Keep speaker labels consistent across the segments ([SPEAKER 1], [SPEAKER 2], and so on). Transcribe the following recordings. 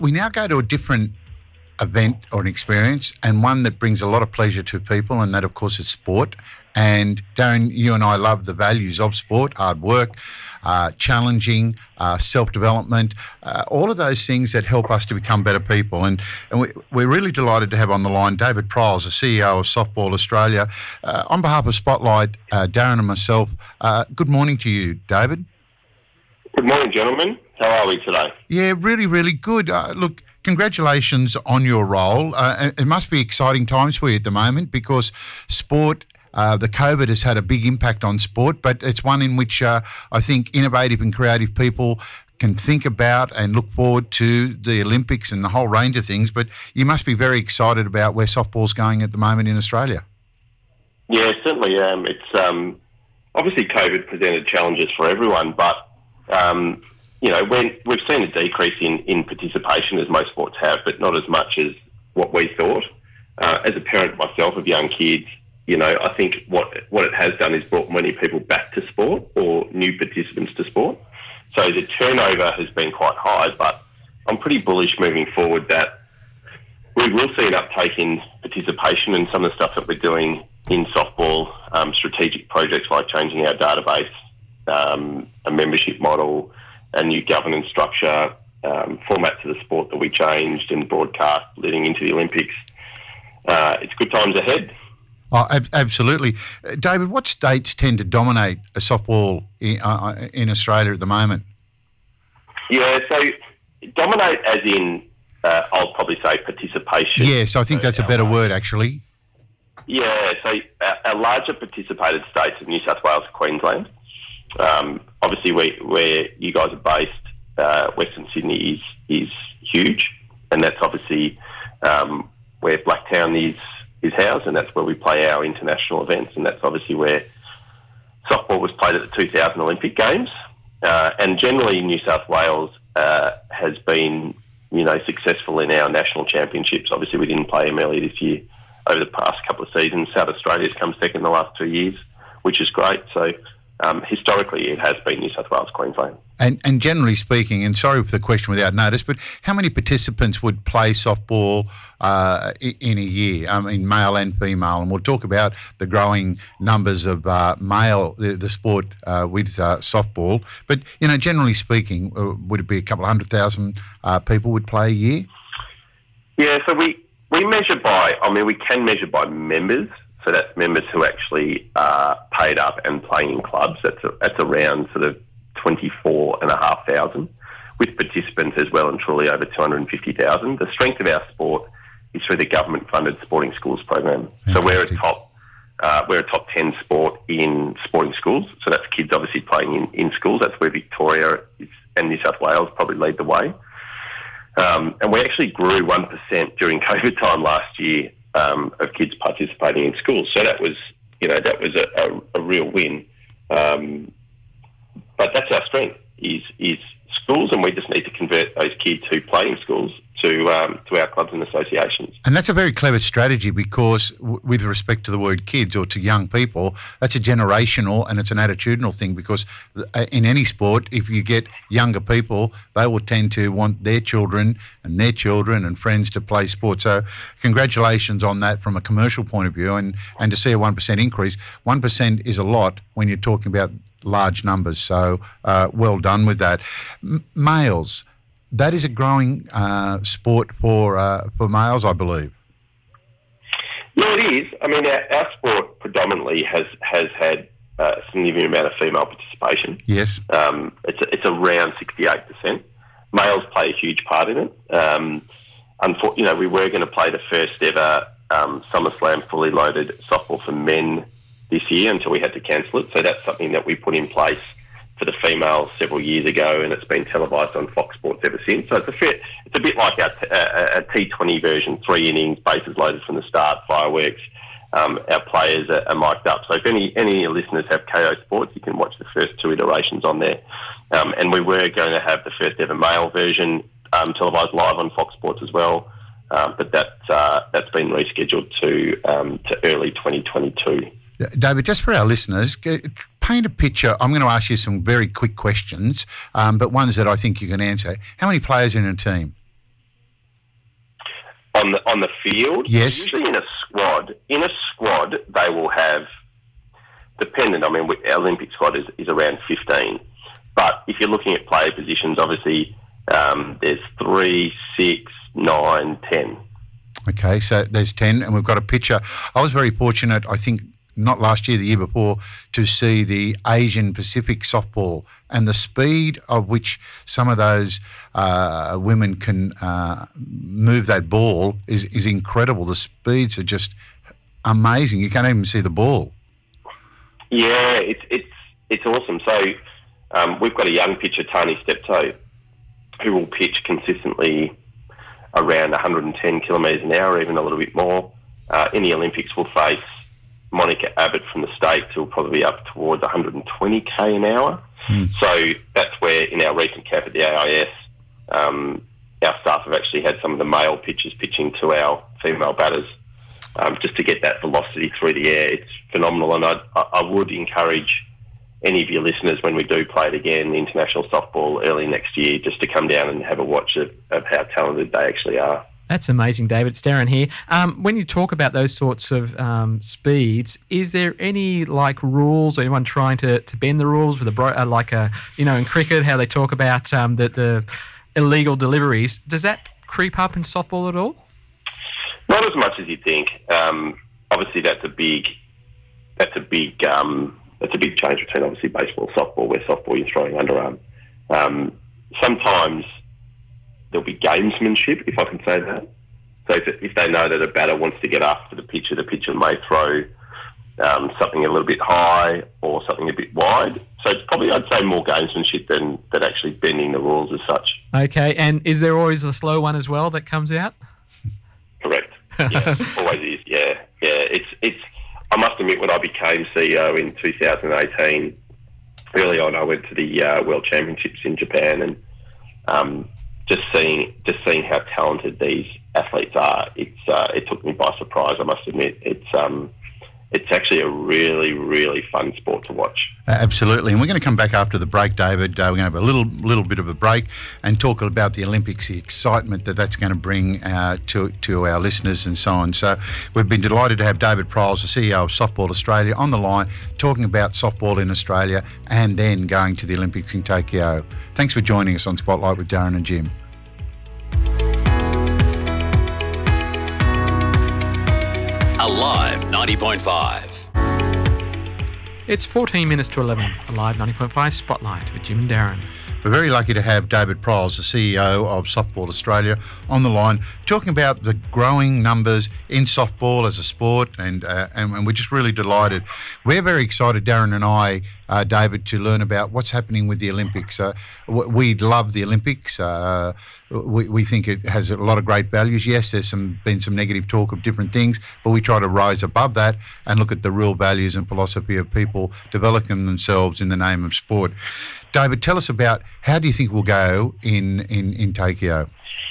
[SPEAKER 1] We now go to a different event or an experience, and one that brings a lot of pleasure to people, and that, of course, is sport. And Darren, you and I love the values of sport: hard work, challenging, self-development, all of those things that help us to become better people. And we're really delighted to have on the line David Pryles, the CEO of Softball Australia. On behalf of Spotlight, Darren and myself, good morning to you, David.
[SPEAKER 2] Good morning, gentlemen. How are we today?
[SPEAKER 1] Yeah, really, really good. Look, congratulations on your role. It must be exciting times for you at the moment, because sport, the COVID has had a big impact on sport, but it's one in which I think innovative and creative people can think about and look forward to the Olympics and the whole range of things. But you must be very excited about where softball's going at the moment in Australia.
[SPEAKER 2] Yeah, certainly am. It's obviously COVID presented challenges for everyone, but when we've seen a decrease in participation, as most sports have, but not as much as what we thought. As a parent myself of young kids, I think what it has done is brought many people back to sport, or new participants to sport. So the turnover has been quite high, but I'm pretty bullish moving forward that we will see an uptake in participation and some of the stuff that we're doing in softball, strategic projects like changing our database, a membership model, a new governance structure, format to the sport that we changed and broadcast leading into the Olympics. It's good times ahead.
[SPEAKER 1] Oh, absolutely. David, what states tend to dominate softball in Australia at the moment?
[SPEAKER 2] Yeah, so dominate as in, I'll probably say participation.
[SPEAKER 1] Yes, I think that's a better word, actually.
[SPEAKER 2] Yeah, so our larger participated states are New South Wales, Queensland. Obviously, where you guys are based, Western Sydney is huge, and that's obviously where Blacktown is housed, and that's where we play our international events, and that's obviously where softball was played at the 2000 Olympic Games. And generally, New South Wales has been, successful in our national championships. Obviously, we didn't play them earlier this year. Over the past couple of seasons, South Australia's come second the last 2 years, which is great. So historically, it has been New South Wales, Queensland.
[SPEAKER 1] And generally speaking, and sorry for the question without notice, but how many participants would play softball in a year? I mean, male and female, and we'll talk about the growing numbers of male, the sport with softball. But, generally speaking, would it be a couple of 100,000 people would play a year?
[SPEAKER 2] Yeah, so we measure we can measure by members. So that's members who actually are paid up and playing in clubs. That's around sort of 24,500, with participants as well and truly over 250,000. The strength of our sport is through the government-funded Sporting Schools program. Fantastic. So we're a top 10 sport in sporting schools. So that's kids obviously playing in schools. That's where Victoria and New South Wales probably lead the way. And we actually grew 1% during COVID time last year. Of kids participating in schools, so that was a real win. But that's our strength is schools, and we just need to convert those kids who play in schools to our clubs and associations.
[SPEAKER 1] And that's a very clever strategy, because with respect to the word kids or to young people, that's a generational and it's an attitudinal thing, because in any sport, if you get younger people, they will tend to want their children and friends to play sport. So congratulations on that from a commercial point of view, and to see a 1% increase. 1% is a lot when you're talking about large numbers, so well done with that. Males, that is a growing sport for males, I believe.
[SPEAKER 2] Yeah, it is. I mean, our sport predominantly has had a significant amount of female participation.
[SPEAKER 1] Yes.
[SPEAKER 2] It's around 68%. Males play a huge part in it. Unfortunately, we were going to play the first ever SummerSlam fully loaded softball for men this year until we had to cancel it. So that's something that we put in place for the females several years ago, and it's been televised on Fox Sports ever since. So it's a bit like a T20 version, 3 innings, bases loaded from the start, fireworks. Our players are mic'd up. So if any of your listeners have KO Sports, you can watch the first 2 iterations on there. And we were going to have the first ever male version televised live on Fox Sports as well. But that's been rescheduled to early 2022.
[SPEAKER 1] David, just for our listeners, paint a picture. I'm going to ask you some very quick questions, but ones that I think you can answer. How many players are in a team?
[SPEAKER 2] on the field.
[SPEAKER 1] Yes.
[SPEAKER 2] Usually in a squad, they will have, dependent. I mean, our Olympic squad is around 15. But if you're looking at player positions, obviously there's 3, 6, 9, 10.
[SPEAKER 1] Okay, so there's 10, and we've got a picture. I was very fortunate, I think, not last year, the year before, to see the Asian Pacific softball, and the speed of which some of those women can move that ball is incredible. The speeds are just amazing. You can't even see the ball.
[SPEAKER 2] Yeah, it's awesome. So we've got a young pitcher, Tony Steptoe, who will pitch consistently around 110 kilometres an hour, even a little bit more. In the Olympics, we'll face Monica Abbott from the States, who will probably be up towards 120k an hour. So that's where, in our recent camp at the AIS, our staff have actually had some of the male pitchers pitching to our female batters, just to get that velocity through the air. It's phenomenal, and I would encourage any of your listeners, when we do play it again, international softball early next year, just to come down and have a watch of how talented they actually are.
[SPEAKER 3] That's amazing, David. It's Darren here. When you talk about those sorts of speeds, is there any rules, or anyone trying to bend the rules with in cricket, how they talk about the illegal deliveries? Does that creep up in softball at all?
[SPEAKER 2] Not as much as you think. Obviously, that's a big change between obviously baseball and softball, where softball you're throwing underarm. Sometimes there'll be gamesmanship, if I can say that. So if they know that a batter wants to get after the pitcher may throw something a little bit high or something a bit wide. So it's probably, I'd say, more gamesmanship than actually bending the rules as such.
[SPEAKER 3] Okay, and is there always a slow one as well that comes out?
[SPEAKER 2] Correct. Yeah, always is. Yeah. It's. I must admit, when I became CEO in 2018, early on, I went to the World Championships in Japan, and just seeing how talented these athletes are, it took me by surprise. I must admit, it's actually a really, really fun sport to watch.
[SPEAKER 1] Absolutely. And we're going to come back after the break, David. We're going to have a little bit of a break and talk about the Olympics, the excitement that's going to bring to our listeners and so on. So we've been delighted to have David Prowls, the CEO of Softball Australia, on the line, talking about softball in Australia and then going to the Olympics in Tokyo. Thanks for joining us on Spotlight with Darren and Jim.
[SPEAKER 4] Alive 90.5.
[SPEAKER 3] It's 14 minutes to 11. Alive 90.5 Spotlight with Jim and Darren.
[SPEAKER 1] We're very lucky to have David Prowls, the CEO of Softball Australia, on the line, talking about the growing numbers in softball as a sport, and we're just really delighted. We're very excited, Darren and I, David, to learn about what's happening with the Olympics. We love the Olympics. We think it has a lot of great values. Yes, there's been some negative talk of different things, but we try to rise above that and look at the real values and philosophy of people developing themselves in the name of sport. David, tell us about how do you think we'll go in Tokyo?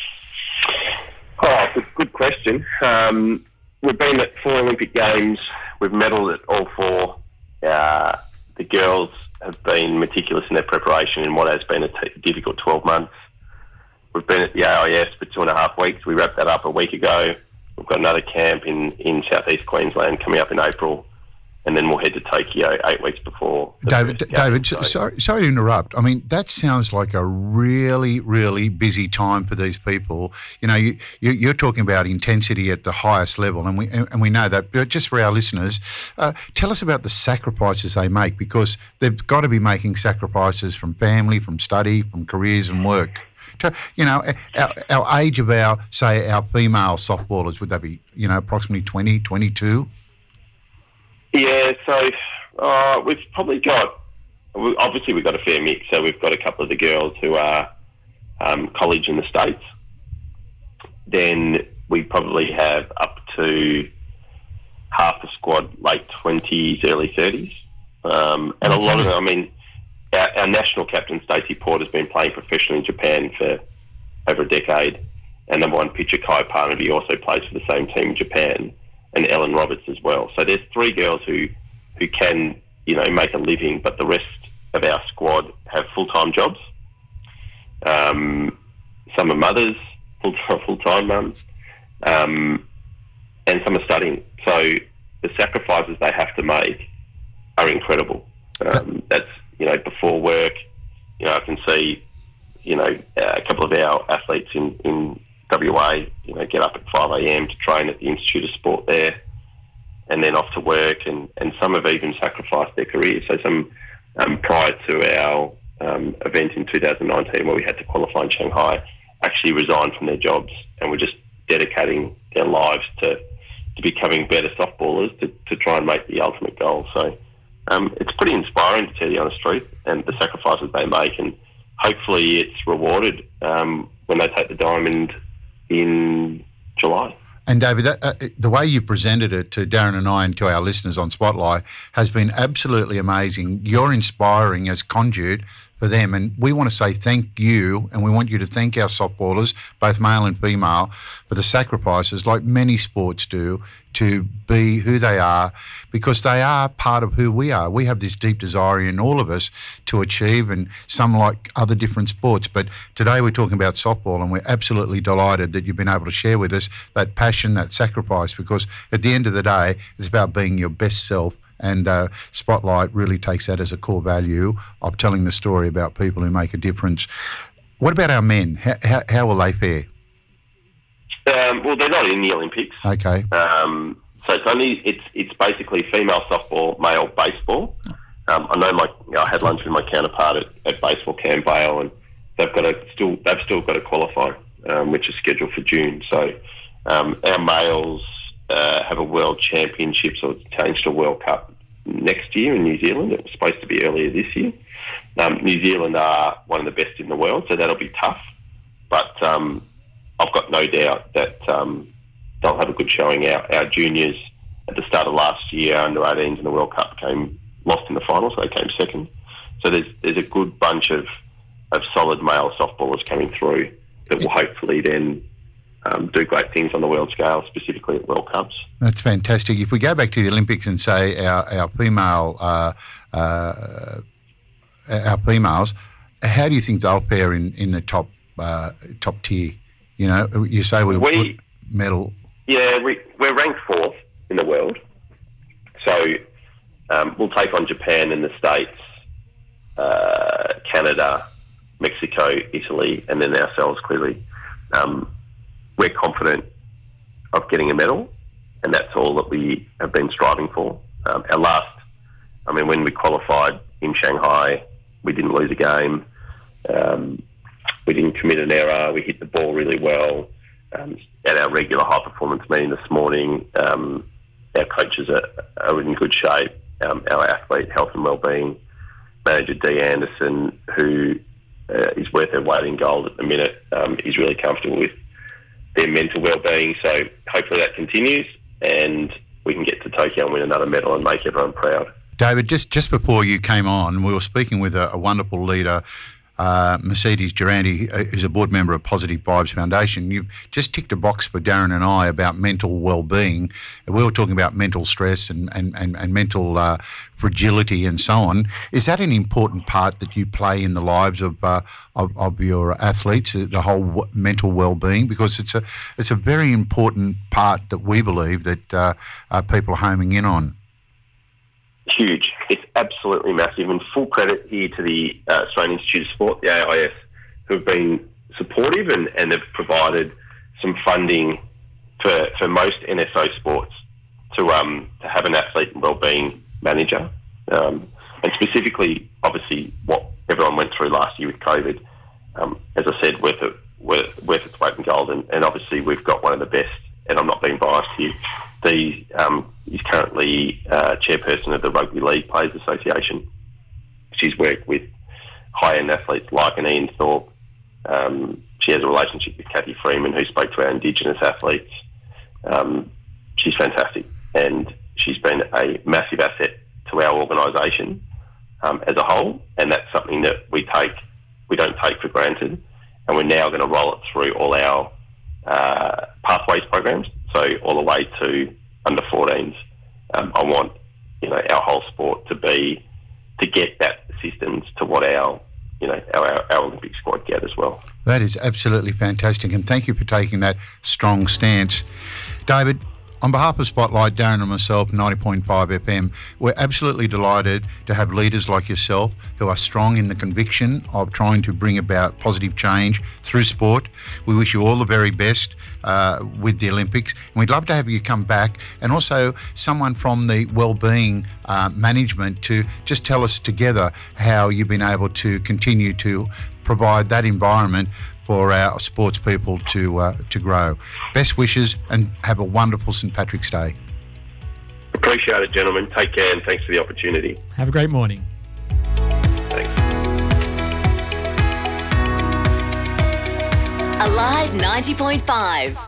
[SPEAKER 2] Oh, it's a good question. We've been at 4 Olympic Games. We've medalled at all 4. The girls have been meticulous in their preparation in what has been a difficult 12 months. We've been at the AIS for 2.5 weeks. We wrapped that up a week ago. We've got another camp in southeast Queensland coming up in April, and then we'll head to Tokyo 8 weeks before.
[SPEAKER 1] David, sorry to interrupt. I mean, that sounds like a really, really busy time for these people. You know, you're talking about intensity at the highest level, and we know that. But just for our listeners, tell us about the sacrifices they make, because they've got to be making sacrifices from family, from study, from careers and work. You know, our age of our female softballers, would that be, approximately 20, 22?
[SPEAKER 2] Yeah, so we've probably obviously we've got a fair mix. So we've got a couple of the girls who are college in the States. Then we probably have up to half the squad late 20s, early 30s. And a lot of them, I mean, our national captain, Stacey Porter, has been playing professionally in Japan for over a decade. And number 1 pitcher, Kai Parnaby, also plays for the same team in Japan, and Ellen Roberts as well. So there's 3 girls who can, make a living, but the rest of our squad have full-time jobs. Some are mothers, full-time mums, and some are studying. So the sacrifices they have to make are incredible. That's, before work, I can see, a couple of our athletes in WA, get up at 5 a.m. to train at the Institute of Sport there, and then off to work, and some have even sacrificed their careers. So some, prior to our event in 2019 where we had to qualify in Shanghai, actually resigned from their jobs and were just dedicating their lives to becoming better softballers to try and make the ultimate goal. So it's pretty inspiring, to tell you the honest truth, and the sacrifices they make, and hopefully it's rewarded when they take the diamond in July.
[SPEAKER 1] And David, the way you presented it to Darren and I and to our listeners on Spotlight has been absolutely amazing. You're inspiring as conduit for them, and we want to say thank you, and we want you to thank our softballers, both male and female, for the sacrifices, like many sports do, to be who they are, because they are part of who we are. We have this deep desire in all of us to achieve, and some like other different sports. But today we're talking about softball, and we're absolutely delighted that you've been able to share with us that passion, that sacrifice, because at the end of the day, it's about being your best self. And Spotlight really takes that as a core value of telling the story about people who make a difference. What about our men? How will they fare?
[SPEAKER 2] Well, they're not in the Olympics.
[SPEAKER 1] Okay.
[SPEAKER 2] So it's basically female softball, male baseball. I know I had lunch with my counterpart at Baseball Canberra, and they've still got to qualify, which is scheduled for June. So our males have a World Championship, so it's changed to World Cup next year in New Zealand. It was supposed to be earlier this year. New Zealand are one of the best in the world, so that'll be tough. But I've got no doubt that they'll have a good showing. Our juniors at the start of last year, under 18s in the World Cup, lost in the final, so they came second. So there's a good bunch of solid male softballers coming through that will hopefully then do great things on the world scale, specifically at World Cups.
[SPEAKER 1] That's fantastic. If we go back to the Olympics and say our females, how do you think they'll fare in the top tier? You say we put medal.
[SPEAKER 2] Yeah, we're ranked 4th in the world. So we'll take on Japan and the States, Canada, Mexico, Italy, and then ourselves, clearly. We're confident of getting a medal, and that's all that we have been striving for. When we qualified in Shanghai, we didn't lose a game. We didn't commit an error. We hit the ball really well. At our regular high-performance meeting this morning, our coaches are in good shape. Our athlete health and wellbeing manager, Dee Anderson, who is worth her weight in gold at the minute, is really comfortable with their mental well-being. So hopefully that continues and we can get to Tokyo and win another medal and make everyone proud.
[SPEAKER 1] David, just before you came on, we were speaking with a wonderful leader, Mercedes Durante, who's a board member of Positive Vibes Foundation. You've just ticked a box for Darren and I about mental well-being. We were talking about mental stress and mental fragility and so on. Is that an important part that you play in the lives of your athletes, the whole mental well-being? Because it's a very important part that we believe that people are homing in on.
[SPEAKER 2] Huge. It's absolutely massive, and full credit here to the Australian Institute of Sport, the AIS, who have been supportive and have provided some funding for most NSO sports to have an athlete and wellbeing manager, and specifically, obviously, what everyone went through last year with COVID. As I said, worth its weight in gold, and obviously we've got one of the best. And I'm not being biased here. He's currently chairperson of the Rugby League Players Association. She's worked with high-end athletes like an Ian Thorpe. She has a relationship with Kathy Freeman, who spoke to our Indigenous athletes. She's fantastic, and she's been a massive asset to our organisation as a whole, and that's something that we don't take for granted, and we're now going to roll it through all our pathways programs, so all the way to under 14s. I want our whole sport to get that assistance to what our our Olympic squad get as well.
[SPEAKER 1] That is absolutely fantastic, and thank you for taking that strong stance. David, on behalf of Spotlight, Darren and myself, 90.5 FM, we're absolutely delighted to have leaders like yourself who are strong in the conviction of trying to bring about positive change through sport. We wish you all the very best with the Olympics, and we'd love to have you come back, and also someone from the wellbeing management to just tell us together how you've been able to continue to provide that environment for our sports people to grow. Best wishes, and have a wonderful St. Patrick's Day.
[SPEAKER 2] Appreciate it, gentlemen. Take care, and thanks for the opportunity.
[SPEAKER 3] Have a great morning.
[SPEAKER 2] Thanks.
[SPEAKER 4] Alive 90.5.